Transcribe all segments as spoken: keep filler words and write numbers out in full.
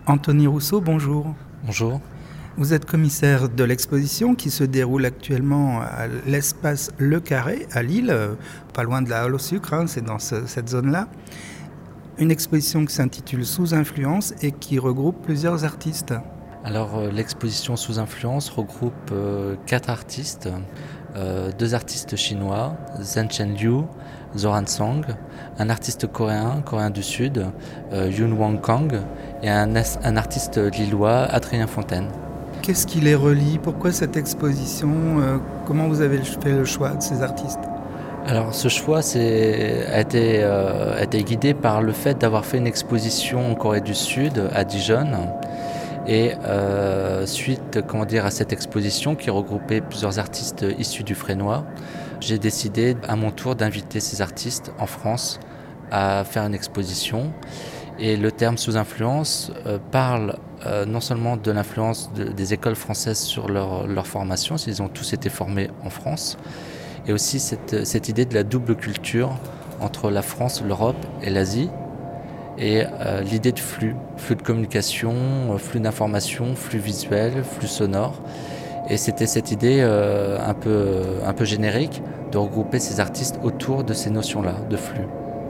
Anthony Rousseau, bonjour. Bonjour. Vous êtes commissaire de l'exposition qui se déroule actuellement à l'espace Le Carré à Lille, pas loin de la Halle au Sucre, hein, c'est dans ce, cette zone-là. Une exposition qui s'intitule Sous influence et qui regroupe plusieurs artistes. Alors euh, l'exposition Sous influence regroupe euh, quatre artistes, euh, deux artistes chinois, Zhen Chen Liu, Zoran Song, un artiste coréen, coréen du Sud, euh, Yoon Wang Kang, et un, un artiste lillois, Adrien Fontaine. Qu'est-ce qui les relie? Pourquoi cette exposition? euh, Comment vous avez fait le choix de ces artistes? Alors ce choix c'est, a, été, euh, a été guidé par le fait d'avoir fait une exposition en Corée du Sud, à Dijon. Et euh, suite comment dire, à cette exposition qui regroupait plusieurs artistes issus du Fresnois, j'ai décidé à mon tour d'inviter ces artistes en France à faire une exposition. Et le terme sous influence euh, parle euh, non seulement de l'influence de, des écoles françaises sur leur, leur formation, s'ils ont tous été formés en France, et aussi cette, cette idée de la double culture entre la France, l'Europe et l'Asie, et euh, l'idée de flux, flux de communication, euh, flux d'information, flux visuel, flux sonore. Et c'était cette idée euh, un peu, un peu générique de regrouper ces artistes autour de ces notions-là, de flux.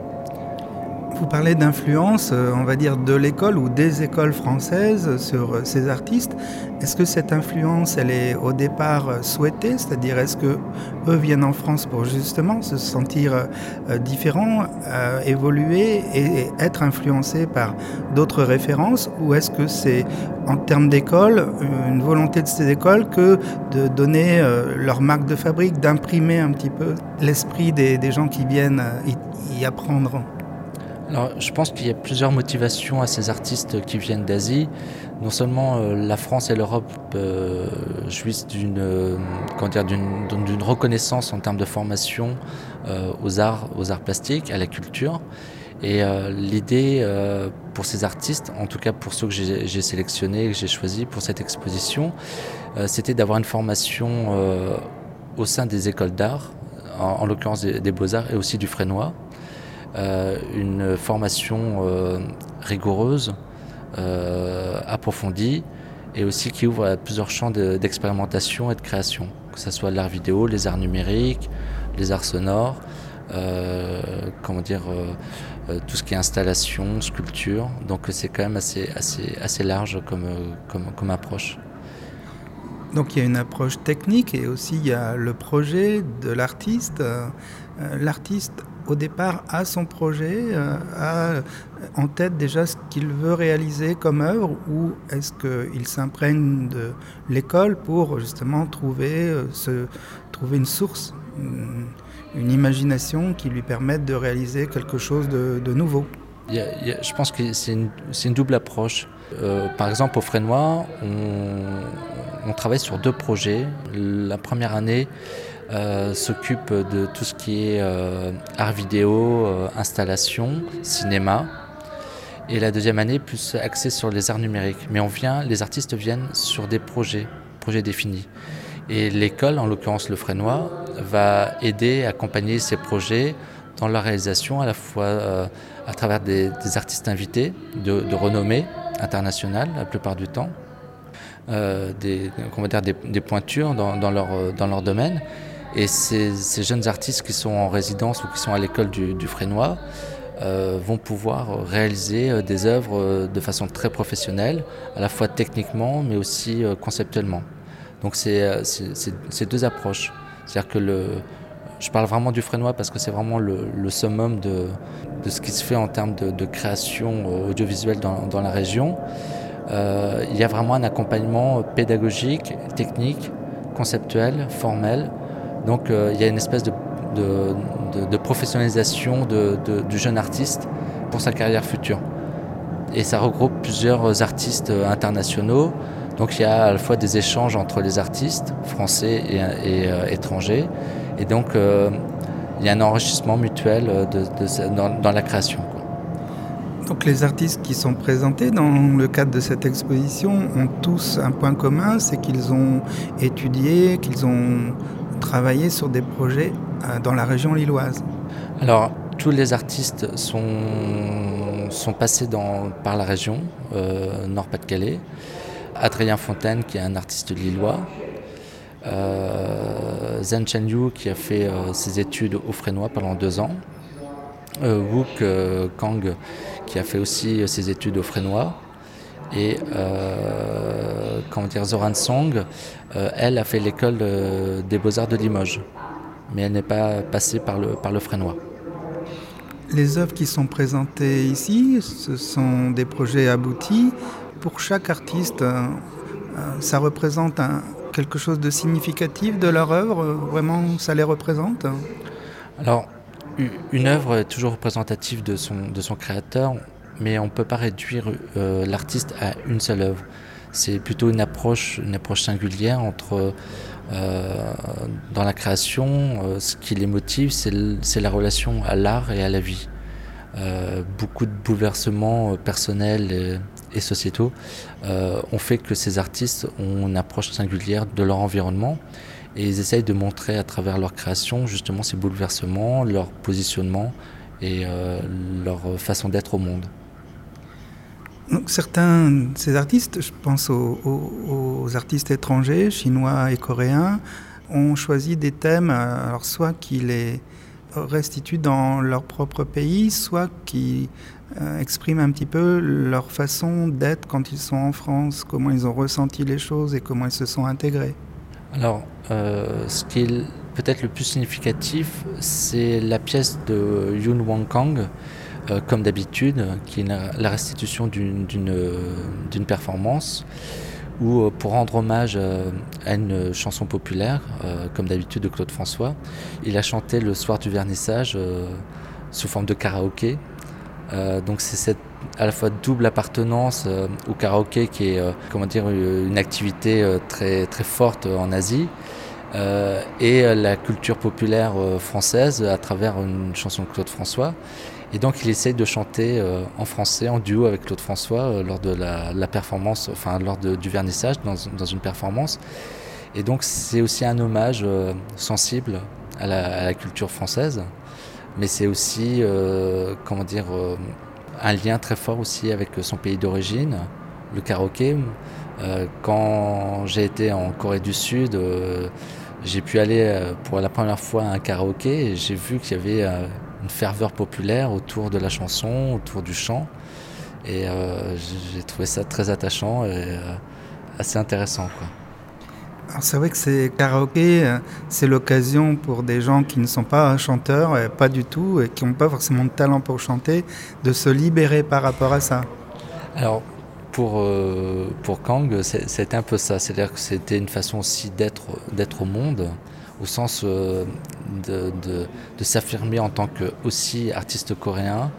Vous parlez d'influence, on va dire, de l'école ou des écoles françaises sur ces artistes. Est-ce que cette influence, elle est au départ souhaitée? C'est-à-dire, est-ce qu'eux viennent en France pour justement se sentir différents, euh, évoluer et être influencés par d'autres références? Ou est-ce que c'est, en termes d'école, une volonté de ces écoles que de donner euh, leur marque de fabrique, d'imprimer un petit peu l'esprit des, des gens qui viennent y, y apprendre? Alors, je pense qu'il y a plusieurs motivations à ces artistes qui viennent d'Asie. Non seulement euh, la France et l'Europe euh, jouissent d'une, euh, comment dire, d'une, d'une reconnaissance en termes de formation euh, aux arts, aux arts plastiques, à la culture. Et euh, l'idée euh, pour ces artistes, en tout cas pour ceux que j'ai, j'ai sélectionnés, que j'ai choisis pour cette exposition, euh, c'était d'avoir une formation euh, au sein des écoles d'art, en, en l'occurrence des, des Beaux-Arts et aussi du Fresnois. Euh, une formation euh, rigoureuse, euh, approfondie et aussi qui ouvre à plusieurs champs de, d'expérimentation et de création, que ce soit l'art vidéo, les arts numériques, les arts sonores, euh, comment dire, euh, tout ce qui est installation, sculpture. Donc c'est quand même assez, assez, assez large comme, comme, comme approche. Donc il y a une approche technique et aussi il y a le projet de l'artiste. Euh, l'artiste au départ a son projet, euh, a en tête déjà ce qu'il veut réaliser comme œuvre, ou est-ce qu'il s'imprègne de l'école pour justement trouver, euh, se, trouver une source, une, une imagination qui lui permette de réaliser quelque chose de, de nouveau? Il y a, il y a, je pense que c'est une, c'est une double approche. Euh, par exemple, au Fresnois, on, on travaille sur deux projets. La première année euh, s'occupe de tout ce qui est euh, art vidéo, euh, installation, cinéma. Et la deuxième année, plus axée sur les arts numériques. Mais on vient, les artistes viennent sur des projets, projets définis. Et l'école, en l'occurrence le Fresnois, va aider, accompagner ces projets dans leur réalisation, à la fois euh, à travers des, des artistes invités de, de renommée internationale la plupart du temps, euh, des, comment dire, des, des pointures dans, dans, leur, dans leur domaine. Et ces, ces jeunes artistes qui sont en résidence ou qui sont à l'école du, du Fresnois euh, vont pouvoir réaliser des œuvres de façon très professionnelle, à la fois techniquement mais aussi euh, conceptuellement. Donc c'est, c'est, c'est, c'est deux approches. C'est-à-dire que le Je parle vraiment du Fresnois parce que c'est vraiment le, le summum de, de ce qui se fait en termes de, de création audiovisuelle dans, dans la région. Euh, il y a vraiment un accompagnement pédagogique, technique, conceptuel, formel. Donc euh, il y a une espèce de, de, de, de professionnalisation de, de, du jeune artiste pour sa carrière future. Et ça regroupe plusieurs artistes internationaux. Donc il y a à la fois des échanges entre les artistes français et, et euh, étrangers. Et donc, euh, il y a un enrichissement mutuel de, de, dans, dans la création, quoi. Donc les artistes qui sont présentés dans le cadre de cette exposition ont tous un point commun, c'est qu'ils ont étudié, qu'ils ont travaillé sur des projets dans la région lilloise. Alors, tous les artistes sont, sont passés dans, par la région, euh, Nord-Pas-de-Calais. Adrien Fontaine, qui est un artiste lillois. Euh, Zhen Chenyu, qui a fait euh, ses études au Fresnoy pendant deux ans. Euh, Wook euh, Kang, qui a fait aussi ses études au Fresnoy. Et euh, comment dire, Zoran Song, euh, elle a fait l'école de, des Beaux-Arts de Limoges, mais elle n'est pas passée par le, par le Fresnoy. Les œuvres qui sont présentées ici, ce sont des projets aboutis. Pour chaque artiste, euh, ça représente un, quelque chose de significatif de leur œuvre. Vraiment, ça les représente? Alors, une œuvre est toujours représentative de son, de son créateur, mais on ne peut pas réduire euh, l'artiste à une seule œuvre. C'est plutôt une approche, une approche singulière entre, euh, dans la création, euh, ce qui les motive, c'est, le, c'est la relation à l'art et à la vie. Euh, beaucoup de bouleversements personnels et, et sociétaux euh, ont fait que ces artistes ont une approche singulière de leur environnement et ils essayent de montrer à travers leur création justement ces bouleversements, leur positionnement et euh, leur façon d'être au monde. Donc, certains de ces artistes, je pense aux, aux, aux artistes étrangers, chinois et coréens, ont choisi des thèmes, alors soit qui les restituent dans leur propre pays, soit qui euh, expriment un petit peu leur façon d'être quand ils sont en France, comment ils ont ressenti les choses et comment ils se sont intégrés. Alors, euh, ce qui est peut-être le plus significatif, c'est la pièce de Yoon Won Kang, euh, comme d'habitude, qui est la restitution d'une, d'une, d'une performance, où pour rendre hommage à une chanson populaire, euh, comme d'habitude de Claude François, il a chanté le soir du vernissage euh, sous forme de karaoké. Euh, donc c'est cette à la fois double appartenance euh, au karaoké qui est euh, comment dire une activité euh, très très forte en Asie euh, et la culture populaire euh, française à travers une chanson de Claude François. Et donc il essaye de chanter euh, en français, en duo avec Claude François euh, lors de la, la performance, enfin lors de, du vernissage dans, dans une performance. Et donc c'est aussi un hommage euh, sensible à la, à la culture française, mais c'est aussi euh, comment dire euh, un lien très fort aussi avec son pays d'origine, le karaoké. Euh, quand j'ai été en Corée du Sud, euh, j'ai pu aller euh, pour la première fois à un karaoké et j'ai vu qu'il y avait euh, une ferveur populaire autour de la chanson, autour du chant. Et euh, j'ai trouvé ça très attachant et euh, assez intéressant, quoi. Alors c'est vrai que ces karaokés, c'est l'occasion pour des gens qui ne sont pas chanteurs, pas du tout, et qui n'ont pas forcément de talent pour chanter, de se libérer par rapport à ça. Alors pour, euh, pour Kang, c'est, c'était un peu ça, c'est-à-dire que c'était une façon aussi d'être, d'être au monde, au sens euh, de, de, de s'affirmer en tant que aussi artiste coréen,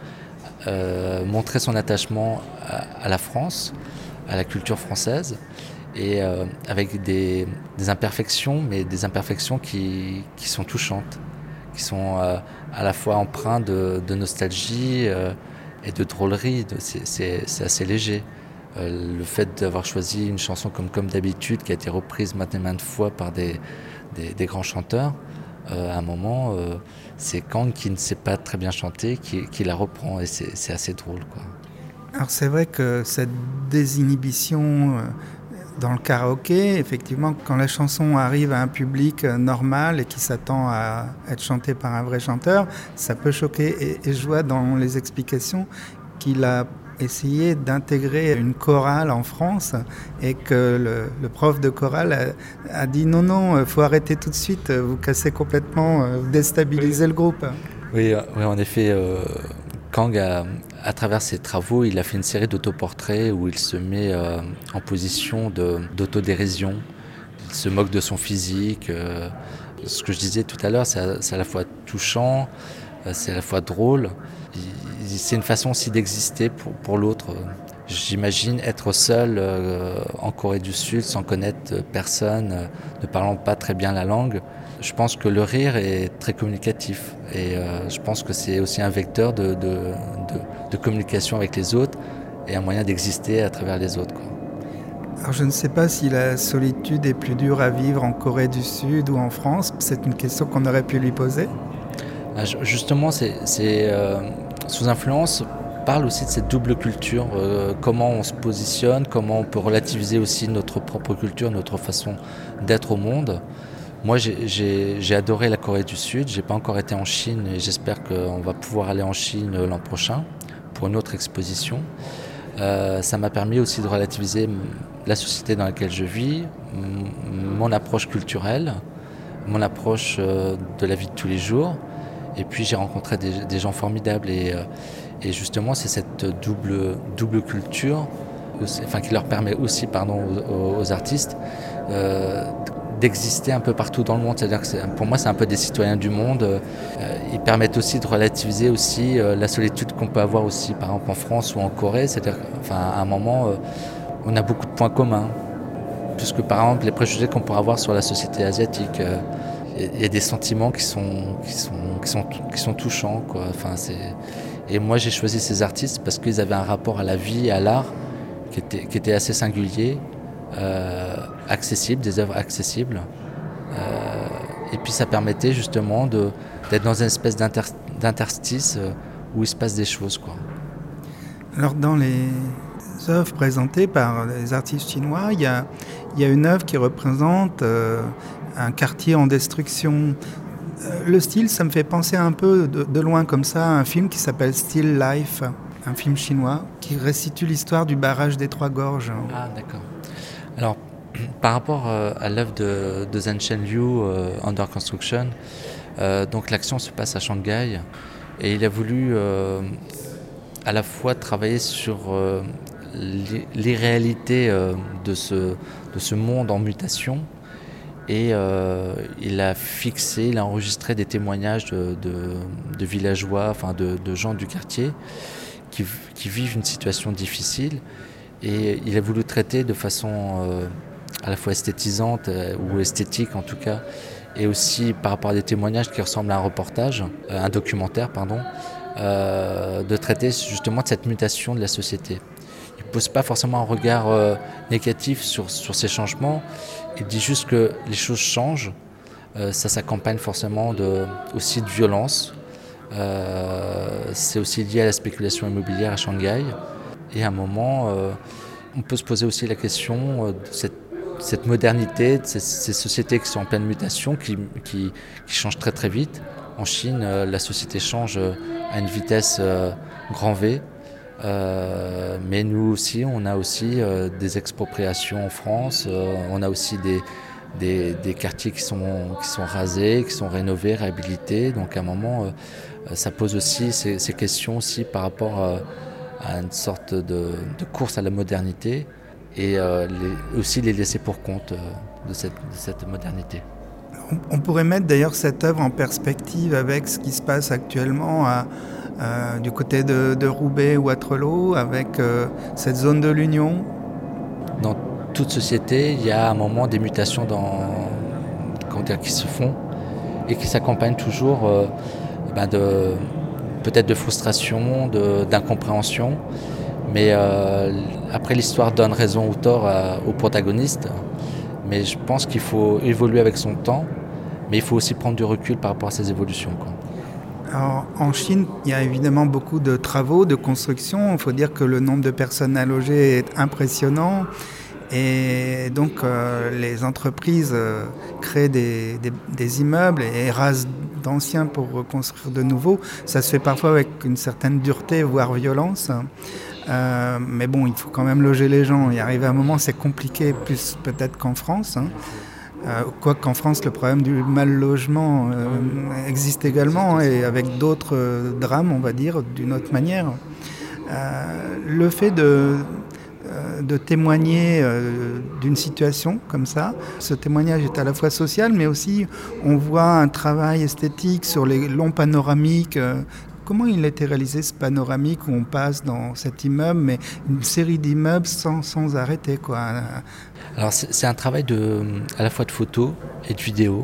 euh, montrer son attachement à, à la France, à la culture française, et euh, avec des, des imperfections, mais des imperfections qui, qui sont touchantes, qui sont euh, à la fois empreintes de, de nostalgie euh, et de drôlerie. De, c'est, c'est, c'est assez léger. Euh, le fait d'avoir choisi une chanson comme Comme d'habitude, qui a été reprise maintes et maintes fois par des, des, des grands chanteurs, euh, à un moment, euh, c'est Kang qui ne sait pas très bien chanter, qui, qui la reprend, et c'est, c'est assez drôle, quoi. Alors c'est vrai que cette désinhibition euh, dans le karaoké, effectivement, quand la chanson arrive à un public normal et qui s'attend à être chantée par un vrai chanteur, ça peut choquer. Et, et je vois dans les explications qu'il a essayé d'intégrer une chorale en France et que le, le prof de chorale a, a dit non, non, il faut arrêter tout de suite, vous cassez complètement, vous déstabilisez le groupe. Oui, oui, en effet, euh, Kang, a, à travers ses travaux, il a fait une série d'autoportraits où il se met euh, en position de, d'autodérision. Il se moque de son physique. Euh, ce que je disais tout à l'heure, c'est à, c'est à la fois touchant, euh, c'est à la fois drôle. Il, c'est une façon aussi d'exister pour, pour l'autre. J'imagine être seul euh, en Corée du Sud, sans connaître personne, euh, ne parlant pas très bien la langue. Je pense que le rire est très communicatif et euh, je pense que c'est aussi un vecteur de, de, de, de communication avec les autres et un moyen d'exister à travers les autres, quoi. Alors je ne sais pas si la solitude est plus dure à vivre en Corée du Sud ou en France. C'est une question qu'on aurait pu lui poser. Ah, justement, c'est, c'est euh, Sous influence parle aussi de cette double culture, euh, comment on se positionne, comment on peut relativiser aussi notre propre culture, notre façon d'être au monde. Moi, j'ai, j'ai, j'ai adoré la Corée du Sud. J'ai pas encore été en Chine et j'espère qu'on va pouvoir aller en Chine l'an prochain pour une autre exposition. Euh, ça m'a permis aussi de relativiser la société dans laquelle je vis, mon approche culturelle, mon approche euh, de la vie de tous les jours. Et puis j'ai rencontré des, des gens formidables et, euh, et justement c'est cette double, double culture enfin, qui leur permet aussi pardon, aux, aux artistes euh, d'exister un peu partout dans le monde. C'est-à-dire que c'est, pour moi c'est un peu des citoyens du monde. Euh, ils permettent aussi de relativiser aussi euh, la solitude qu'on peut avoir aussi par exemple en France ou en Corée. C'est-à-dire qu'à un moment euh, on a beaucoup de points communs. Plus que par exemple les préjugés qu'on pourrait avoir sur la société asiatique. Euh, Il y a des sentiments qui sont, qui sont, qui sont, qui sont touchants, quoi. Enfin, c'est... Et moi, j'ai choisi ces artistes parce qu'ils avaient un rapport à la vie et à l'art qui était, qui était assez singulier, euh, accessible, des œuvres accessibles. Euh, et puis, ça permettait justement de, d'être dans une espèce d'inter, d'interstice où il se passe des choses, quoi. Alors, dans les œuvres présentées par les artistes chinois, il y a, il y a une œuvre qui représente euh, un quartier en destruction. Le style, ça me fait penser un peu de, de loin comme ça à un film qui s'appelle Still Life, un film chinois qui restitue l'histoire du barrage des Trois Gorges. Ah, d'accord. Alors, par rapport euh, à l'œuvre de, de Zheng Shenliu, euh, Under Construction, euh, donc l'action se passe à Shanghai et il a voulu euh, à la fois travailler sur euh, l'irréalité euh, de, ce, de ce monde en mutation. Et euh, il a fixé, il a enregistré des témoignages de, de, de villageois, enfin de, de gens du quartier qui, qui vivent une situation difficile. Et il a voulu traiter de façon euh, à la fois esthétisante euh, ou esthétique en tout cas, et aussi par rapport à des témoignages qui ressemblent à un reportage, euh, un documentaire, pardon, euh, de traiter justement de cette mutation de la société. Il ne pose pas forcément un regard euh, négatif sur, sur ces changements. Il dit juste que les choses changent. Euh, ça s'accompagne forcément de, aussi de violence. Euh, c'est aussi lié à la spéculation immobilière à Shanghai. Et à un moment, euh, on peut se poser aussi la question euh, de cette, cette modernité, de ces, ces sociétés qui sont en pleine mutation, qui, qui, qui changent très très vite. En Chine, euh, la société change à une vitesse euh, grand V. Euh, mais nous aussi, on a aussi euh, des expropriations en France, euh, on a aussi des, des, des quartiers qui sont, qui sont rasés, qui sont rénovés, réhabilités. Donc à un moment, euh, ça pose aussi ces, ces questions aussi par rapport à, à une sorte de, de course à la modernité et euh, les, aussi les laisser pour compte euh, de, cette, de cette modernité. On, on pourrait mettre d'ailleurs cette œuvre en perspective avec ce qui se passe actuellement à Euh, du côté de, de Roubaix ou Waterloo, avec euh, cette zone de l'Union. Dans toute société, il y a à un moment des mutations dans, comment dire, qui se font et qui s'accompagnent toujours euh, ben de, peut-être de frustration, de, d'incompréhension. Mais euh, après, l'histoire donne raison ou tort à, aux protagonistes. Mais je pense qu'il faut évoluer avec son temps, mais il faut aussi prendre du recul par rapport à ces évolutions, quoi. Alors, en Chine, il y a évidemment beaucoup de travaux, de construction. Il faut dire que le nombre de personnes à loger est impressionnant. Et donc, euh, les entreprises euh, créent des, des, des immeubles et rasent d'anciens pour reconstruire de nouveaux. Ça se fait parfois avec une certaine dureté, voire violence. Euh, mais bon, il faut quand même loger les gens. Y arriver à un moment, c'est compliqué, plus peut-être qu'en France. Hein. Euh, Quoique qu'en France, le problème du mal-logement euh, existe également, hein, et avec d'autres euh, drames, on va dire, d'une autre manière. Euh, le fait de, euh, de témoigner euh, d'une situation comme ça, ce témoignage est à la fois social, mais aussi on voit un travail esthétique sur les longs panoramiques. Euh, Comment il a été réalisé ce panoramique où on passe dans cet immeuble, mais une série d'immeubles sans, sans arrêter, quoi. Alors c'est, c'est un travail de, à la fois de photos et de vidéos.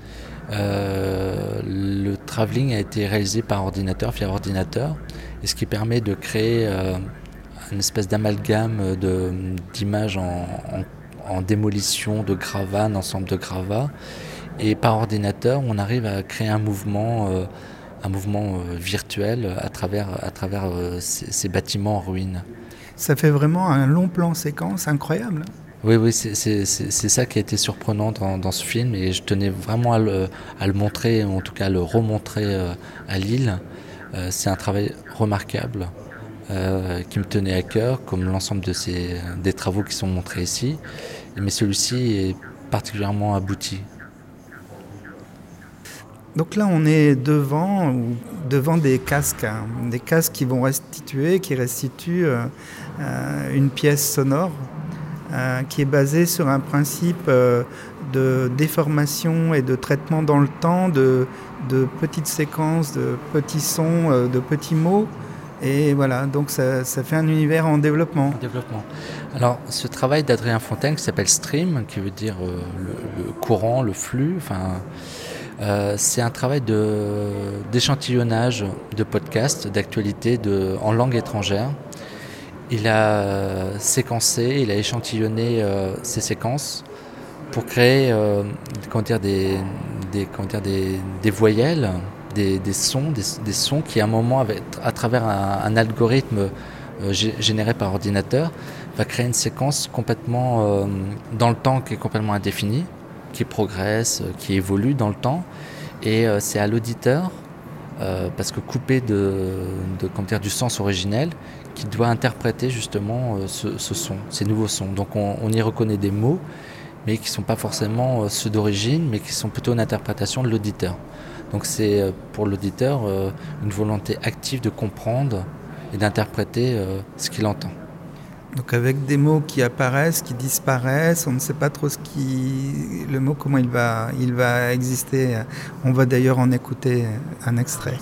Euh, le travelling a été réalisé par ordinateur, via ordinateur, et ce qui permet de créer euh, une espèce d'amalgame de, d'images en, en, en démolition de gravats, un ensemble de gravats. Et par ordinateur, on arrive à créer un mouvement euh, un mouvement euh, virtuel à travers, à travers euh, ces, ces bâtiments en ruine. Ça fait vraiment un long plan séquence incroyable. Oui, oui, c'est, c'est, c'est, c'est ça qui a été surprenant dans, dans ce film et je tenais vraiment à le, à le montrer, ou en tout cas à le remontrer euh, à Lille. Euh, c'est un travail remarquable euh, qui me tenait à cœur, comme l'ensemble de ces, des travaux qui sont montrés ici. Mais celui-ci est particulièrement abouti. Donc là, on est devant, devant des casques, hein, des casques qui vont restituer, qui restituent euh, euh, une pièce sonore euh, qui est basée sur un principe euh, de déformation et de traitement dans le temps de, de petites séquences, de petits sons, euh, de petits mots. Et voilà, donc ça, ça fait un univers en développement. En développement. Alors, ce travail d'Adrien Fontaine qui s'appelle Stream, qui veut dire euh, le, le courant, le flux, enfin... Euh, c'est un travail de, d'échantillonnage de podcasts, d'actualités de, en langue étrangère. Il a euh, séquencé, il a échantillonné euh, ces séquences pour créer euh, comment dire, des, des, comment dire, des, des voyelles, des, des sons, des, des sons qui à un moment, avec, à travers un, un algorithme euh, g- généré par ordinateur, va créer une séquence complètement euh, dans le temps qui est complètement indéfinie, qui progresse, qui évolue dans le temps. Et euh, c'est à l'auditeur, euh, parce que coupé de, de, comment dire, du sens originel, qui doit interpréter justement euh, ce, ce son, ces nouveaux sons. Donc on, on y reconnaît des mots, mais qui ne sont pas forcément euh, ceux d'origine, mais qui sont plutôt une interprétation de l'auditeur. Donc c'est euh, pour l'auditeur euh, une volonté active de comprendre et d'interpréter euh, ce qu'il entend. Donc avec des mots qui apparaissent, qui disparaissent, on ne sait pas trop ce qui, le mot comment il va, il va exister. On va d'ailleurs en écouter un extrait.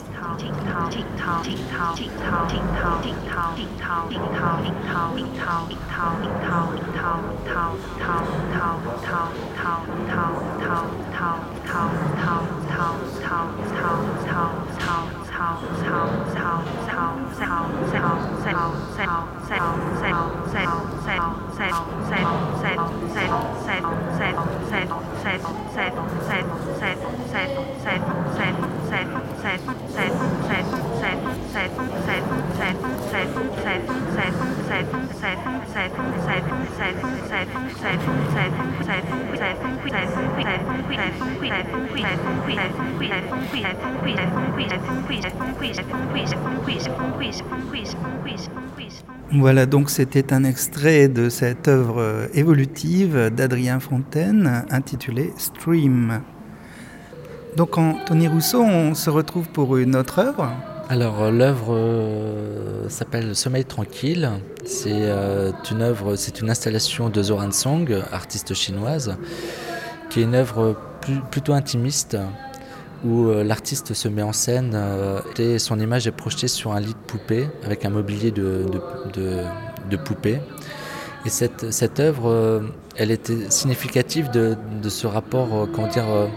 Voilà, donc c'était un extrait de cette œuvre évolutive d'Adrien Fontaine intitulée Stream. Donc en Tony Rousseau, on se retrouve pour une autre œuvre. Alors l'œuvre euh, s'appelle Sommeil tranquille. C'est euh, une œuvre, c'est une installation de Zoran Song, artiste chinoise, qui est une œuvre plus, plutôt intimiste, où euh, l'artiste se met en scène euh, et son image est projetée sur un lit de poupée avec un mobilier de, de, de, de poupée. Et cette, cette œuvre, euh, elle était significative de, de ce rapport, euh, comment dire, euh,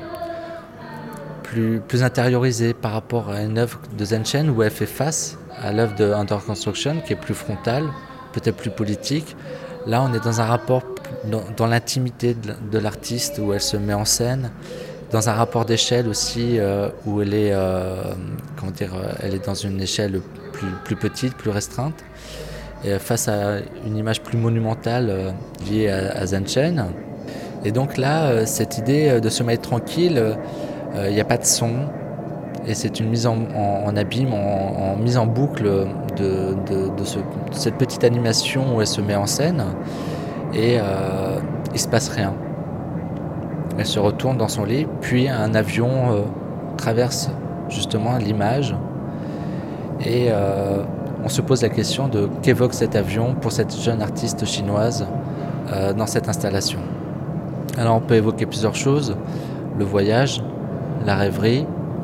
plus, plus intériorisé par rapport à une œuvre de Zen Chen où elle fait face à l'œuvre de Under Construction qui est plus frontale, peut-être plus politique. Là, on est dans un rapport dans, dans l'intimité de, de l'artiste où elle se met en scène, dans un rapport d'échelle aussi euh, où elle est, euh, comment dire, elle est dans une échelle plus, plus petite, plus restreinte, et face à une image plus monumentale euh, liée à, à Zen Chen. Et donc là, euh, cette idée de sommeil tranquille, il euh, n'y a pas de son, et c'est une mise en, en, en abîme, en, en mise en boucle de, de, de, ce, de cette petite animation où elle se met en scène, et euh, il ne se passe rien. Elle se retourne dans son lit, puis un avion euh, traverse justement l'image, et euh, on se pose la question de qu'évoque cet avion pour cette jeune artiste chinoise euh, dans cette installation. Alors on peut évoquer plusieurs choses, le voyage, la rêverie,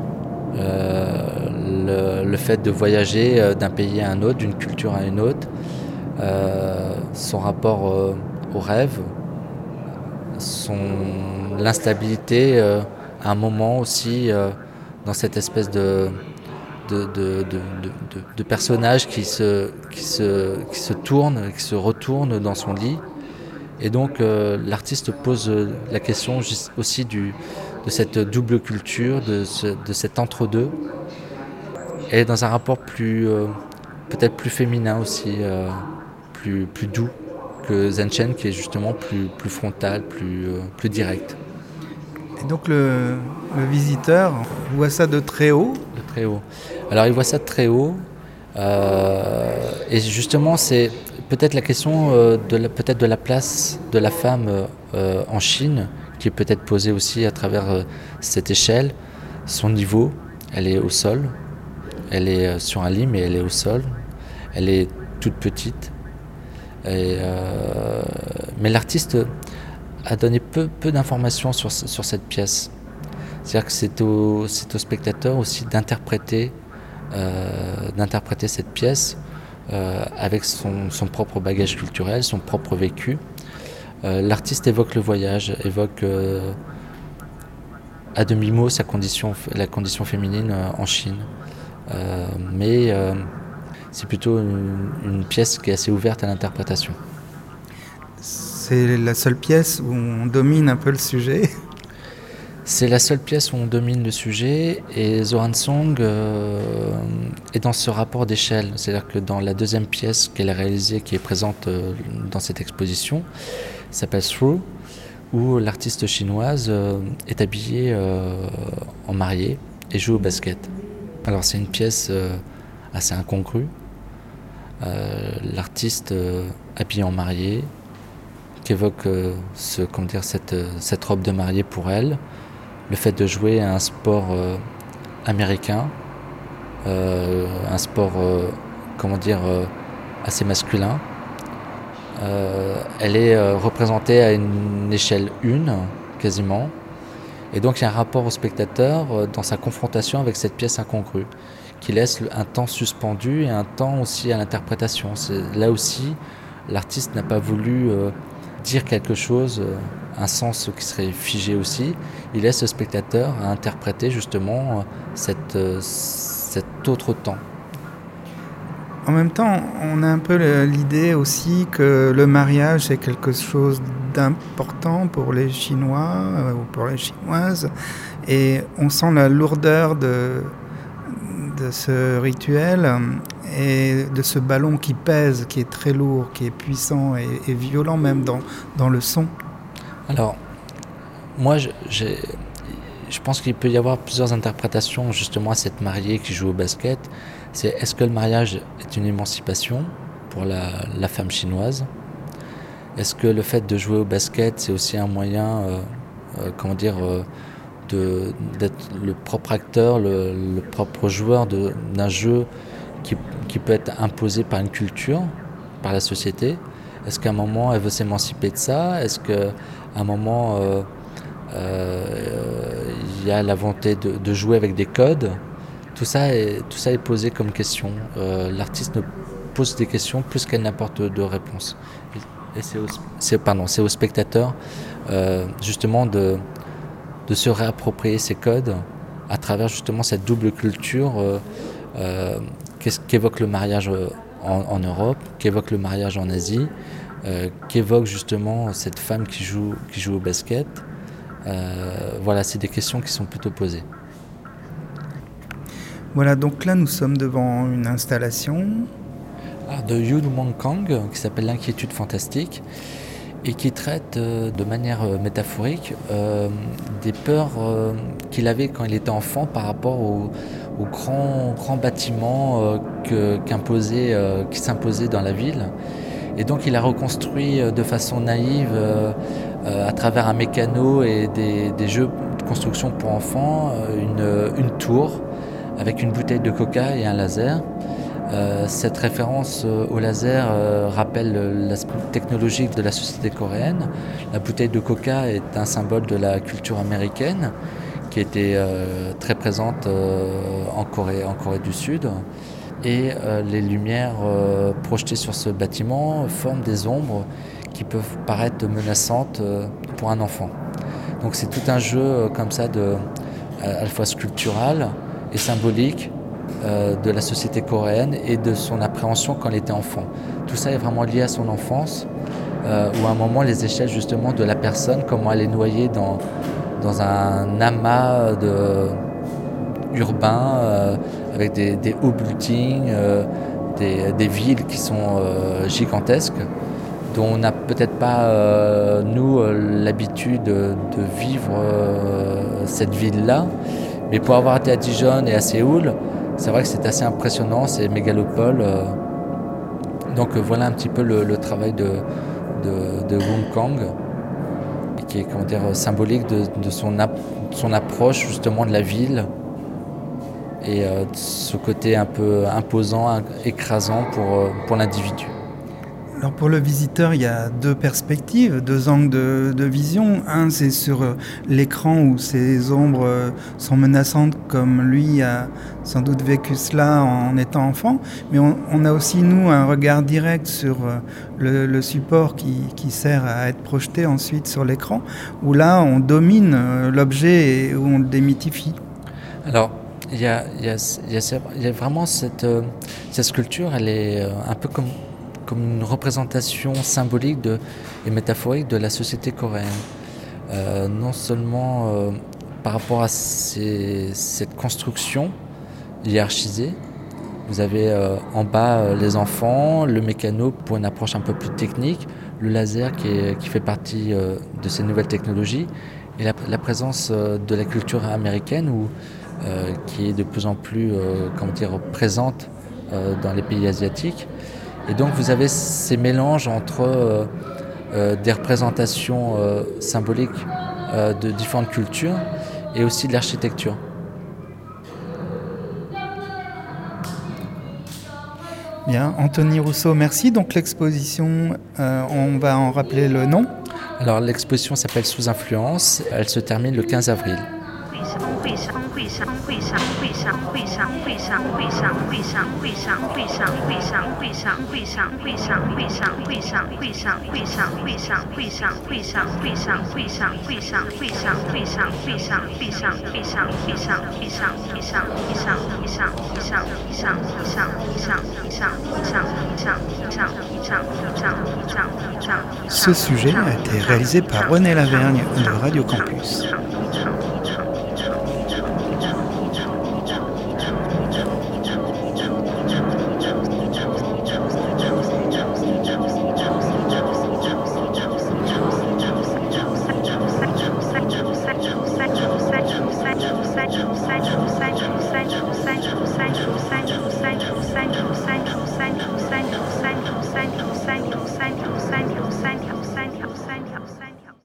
euh, le, le fait de voyager euh, d'un pays à un autre, d'une culture à une autre, euh, son rapport euh, au rêve, son, l'instabilité euh, à un moment aussi euh, dans cette espèce de, de, de, de, de, de, de personnage qui se, qui, se, qui se tourne, qui se retourne dans son lit. Et donc euh, l'artiste pose la question aussi du, de cette double culture, de, ce, de cet entre-deux, elle est dans un rapport plus, euh, peut-être plus féminin aussi, euh, plus, plus doux que Zenchen, qui est justement plus, plus frontal, plus, euh, plus direct. Et donc le, le visiteur voit ça de très haut. De très haut. Alors il voit ça de très haut. Euh, et justement, c'est peut-être la question euh, de la, peut-être de la place de la femme euh, en Chine, qui est peut-être posée aussi à travers euh, cette échelle. Son niveau, elle est au sol. Elle est euh, sur un lit, mais elle est au sol. Elle est toute petite. Et, euh, mais l'artiste a donné peu, peu d'informations sur, sur cette pièce. C'est-à-dire que c'est au, c'est au spectateur aussi d'interpréter, euh, d'interpréter cette pièce euh, avec son, son propre bagage culturel, son propre vécu. Euh, l'artiste évoque le voyage, évoque euh, à demi-mot sa condition, la condition féminine euh, en Chine. Euh, mais euh, c'est plutôt une, une pièce qui est assez ouverte à l'interprétation. C'est la seule pièce où on domine un peu le sujet. C'est la seule pièce où on domine le sujet, et Zoran Song euh, est dans ce rapport d'échelle. C'est-à-dire que dans la deuxième pièce qu'elle a réalisée, qui est présente euh, dans cette exposition, s'appelle Through, où l'artiste chinoise euh, est habillée euh, en mariée et joue au basket. Alors c'est une pièce euh, assez incongrue. Euh, l'artiste euh, habillé en mariée, qui évoque euh, ce, comment dire, cette, cette robe de mariée pour elle, le fait de jouer à un sport euh, américain, euh, un sport euh, comment dire, euh, assez masculin. Euh, elle est euh, représentée à une échelle une, quasiment. Et donc il y a un rapport au spectateur euh, dans sa confrontation avec cette pièce incongrue, qui laisse un temps suspendu et un temps aussi à l'interprétation. C'est, là aussi, l'artiste n'a pas voulu euh, dire quelque chose, euh, un sens qui serait figé aussi. Il laisse le spectateur à interpréter justement euh, cette, euh, cet autre temps. En même temps, on a un peu l'idée aussi que le mariage est quelque chose d'important pour les Chinois euh, ou pour les Chinoises, et on sent la lourdeur de, de ce rituel et de ce ballon qui pèse, qui est très lourd, qui est puissant et, et violent même dans, dans le son. Alors, moi, je, j'ai, je pense qu'il peut y avoir plusieurs interprétations justement à cette mariée qui joue au basket. C'est, est-ce que le mariage est une émancipation pour la, la femme chinoise ? Est-ce que le fait de jouer au basket, c'est aussi un moyen, euh, euh, comment dire, euh, de, d'être le propre acteur, le, le propre joueur de, d'un jeu qui, qui peut être imposé par une culture, par la société ? Est-ce qu'à un moment, elle veut s'émanciper de ça ? Est-ce qu'à un moment, euh, euh, il y a la volonté de, de jouer avec des codes ? Tout ça est, tout ça est posé comme question. Euh, l'artiste ne pose des questions plus qu'elle n'apporte de réponses. Et c'est au, c'est, pardon, c'est au spectateur euh, justement de, de se réapproprier ces codes à travers justement cette double culture euh, euh, qu'évoque le mariage en, en Europe, qu'évoque le mariage en Asie, euh, qu'évoque justement cette femme qui joue, qui joue au basket. Euh, voilà, c'est des questions qui sont plutôt posées. Voilà, donc là nous sommes devant une installation de Yu Mong Kang qui s'appelle L'inquiétude fantastique et qui traite euh, de manière euh, métaphorique euh, des peurs euh, qu'il avait quand il était enfant par rapport aux au grands grand bâtiments euh, que, qu'imposait, euh, qui s'imposaient dans la ville. Et donc il a reconstruit euh, de façon naïve euh, euh, à travers un mécano et des, des jeux de construction pour enfants euh, une, une tour avec une bouteille de coca et un laser. Euh, cette référence euh, au laser euh, rappelle l'aspect technologique de la société coréenne. La bouteille de coca est un symbole de la culture américaine qui était euh, très présente euh, en Corée, en Corée du Sud. Et euh, les lumières euh, projetées sur ce bâtiment forment des ombres qui peuvent paraître menaçantes euh, pour un enfant. Donc c'est tout un jeu euh, comme ça de, euh, à la fois sculptural et symbolique euh, de la société coréenne et de son appréhension quand il était enfant. Tout ça est vraiment lié à son enfance, euh, où à un moment les échelles justement de la personne, comment elle est noyée dans, dans un amas de, urbain, euh, avec des, des hauts buildings, euh, des, des villes qui sont euh, gigantesques, dont on n'a peut-être pas, euh, nous, euh, l'habitude de, de vivre euh, cette ville-là. Mais pour avoir été à Dijon et à Séoul, c'est vrai que c'est assez impressionnant, ces mégalopoles. Euh. Donc euh, voilà un petit peu le, le travail de, de, de Wong Kang, qui est comment dire, symbolique de, de son, ap- son approche justement de la ville et euh, de ce côté un peu imposant, écrasant pour, euh, pour l'individu. Alors pour le visiteur, il y a deux perspectives, deux angles de, de vision. Un, c'est sur l'écran où ces ombres sont menaçantes, comme lui a sans doute vécu cela en étant enfant. Mais on, on a aussi, nous, un regard direct sur le, le support qui, qui sert à être projeté ensuite sur l'écran, où là, on domine l'objet et où on le démythifie. Alors, il y a, il y a, il y a, il y a vraiment cette, cette sculpture, elle est un peu comme... comme une représentation symbolique de, et métaphorique de la société coréenne. Euh, non seulement euh, par rapport à ces, cette construction hiérarchisée, vous avez euh, en bas euh, les enfants, le mécano pour une approche un peu plus technique, le laser qui, est, qui fait partie euh, de ces nouvelles technologies, et la, la présence euh, de la culture américaine où, euh, qui est de plus en plus euh, comment dire, présente euh, dans les pays asiatiques. Et donc vous avez ces mélanges entre euh, euh, des représentations euh, symboliques euh, de différentes cultures et aussi de l'architecture. Bien, Anthony Rousseau, merci. Donc l'exposition, euh, on va en rappeler le nom. Alors l'exposition s'appelle Sous influence, elle se termine le quinze avril. Ce sujet a été réalisé par René Lavergne de Radio Campus. Central, Central, Central, Central, Central, Central, Central, Central, Central, Central,